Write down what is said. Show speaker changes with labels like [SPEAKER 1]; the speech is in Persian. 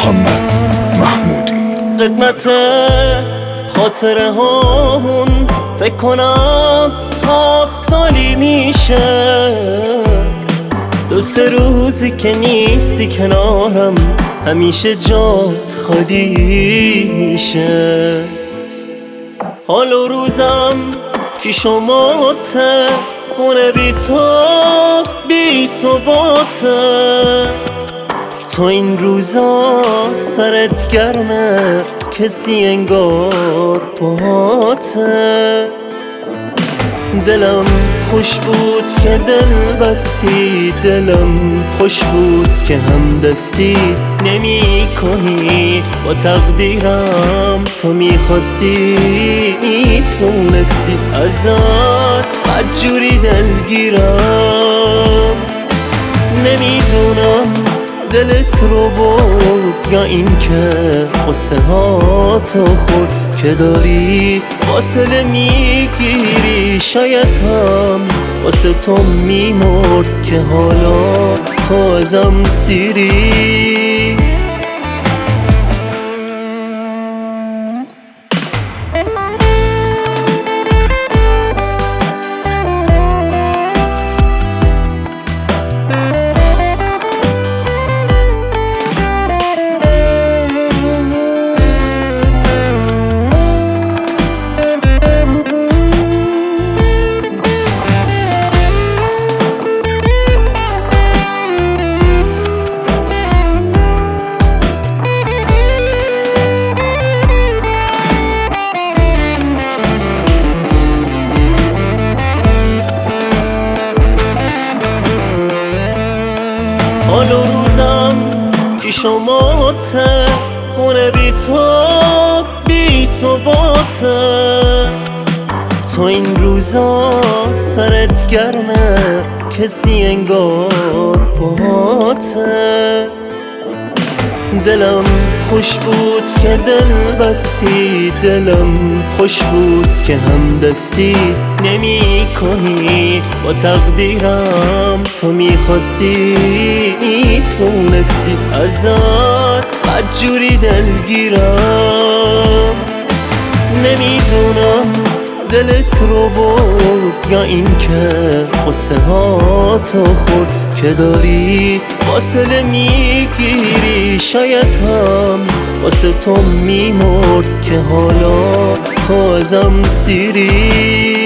[SPEAKER 1] محمد محمودی.
[SPEAKER 2] قدمت خاطره هامون فکر کنم 7 سالی میشه، 2-3 روزی که نیستی کنارم همیشه جات خالی میشه. حال و روزم که شماته، خونه بی تو بی ثباته. تو این روزا سرت گرمه، کسی انگار باته. دلم خوش بود که دل بستی، دلم خوش بود که هم دستی نمی کنی با تقدیرم. تو میخواستی میتونستی، ازت بدجوری دلگیرم. نمیدونم دلت رو برد یا این که قصه ها تو خود که داری فاصله میگیری. شاید هم واسه تو میمرد که حالا تو ازم سیری. حال و روزم که شماته، خونه بی تو بی ثباته. تو این روزا سرت گرمه، کسی انگار باته. دلم خوش بود که دل بستی، دلم خوش بود که هم دستی نمی کنی با تقدیرم. تو میخواستی میتونستی، ازت بدجوری دلگیرم. نمیدونم دلت رو برد یا این که قصه ها تو خود که داری فاصله میگیری. شاید هم واسه تو میمرد که حالا تو ازم سیری.